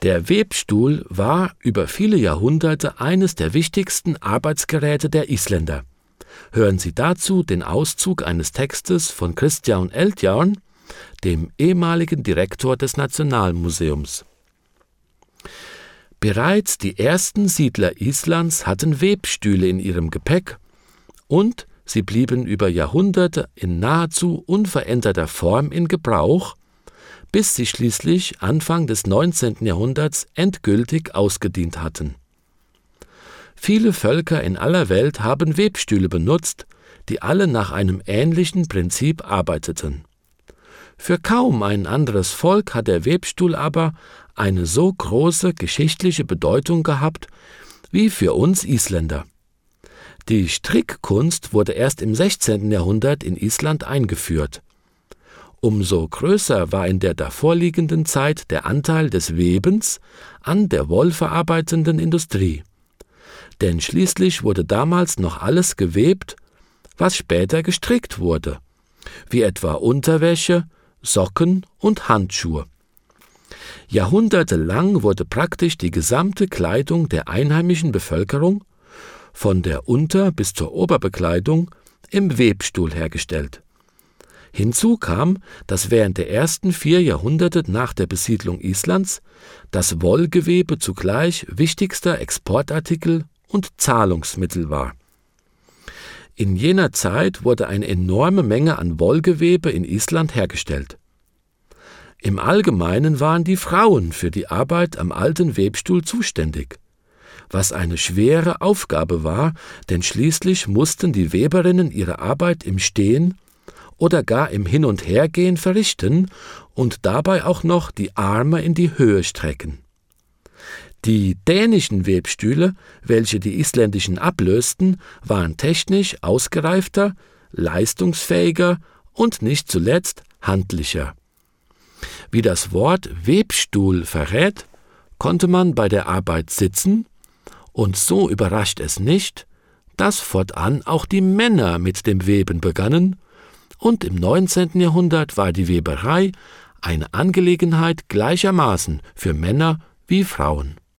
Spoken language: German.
Der Webstuhl war über viele Jahrhunderte eines der wichtigsten Arbeitsgeräte der Isländer. Hören Sie dazu den Auszug eines Textes von Kristján Eldjárn, dem ehemaligen Direktor des Nationalmuseums. Bereits die ersten Siedler Islands hatten Webstühle in ihrem Gepäck und sie blieben über Jahrhunderte in nahezu unveränderter Form in Gebrauch, bis sie schließlich Anfang des 19. Jahrhunderts endgültig ausgedient hatten. Viele Völker in aller Welt haben Webstühle benutzt, die alle nach einem ähnlichen Prinzip arbeiteten. Für kaum ein anderes Volk hat der Webstuhl aber eine so große geschichtliche Bedeutung gehabt wie für uns Isländer. Die Strickkunst wurde erst im 16. Jahrhundert in Island eingeführt. Umso größer war in der davorliegenden Zeit der Anteil des Webens an der wollverarbeitenden Industrie. Denn schließlich wurde damals noch alles gewebt, was später gestrickt wurde, wie etwa Unterwäsche, Socken und Handschuhe. Jahrhundertelang wurde praktisch die gesamte Kleidung der einheimischen Bevölkerung, von der Unter- bis zur Oberbekleidung, im Webstuhl hergestellt. Hinzu kam, dass während der ersten 4 Jahrhunderte nach der Besiedlung Islands das Wollgewebe zugleich wichtigster Exportartikel und Zahlungsmittel war. In jener Zeit wurde eine enorme Menge an Wollgewebe in Island hergestellt. Im Allgemeinen waren die Frauen für die Arbeit am alten Webstuhl zuständig, was eine schwere Aufgabe war, denn schließlich mussten die Weberinnen ihre Arbeit im Stehen oder gar im Hin- und Hergehen verrichten und dabei auch noch die Arme in die Höhe strecken. Die dänischen Webstühle, welche die isländischen ablösten, waren technisch ausgereifter, leistungsfähiger und nicht zuletzt handlicher. Wie das Wort Webstuhl verrät, konnte man bei der Arbeit sitzen, und so überrascht es nicht, dass fortan auch die Männer mit dem Weben begannen, und im 19. Jahrhundert war die Weberei eine Angelegenheit gleichermaßen für Männer wie Frauen.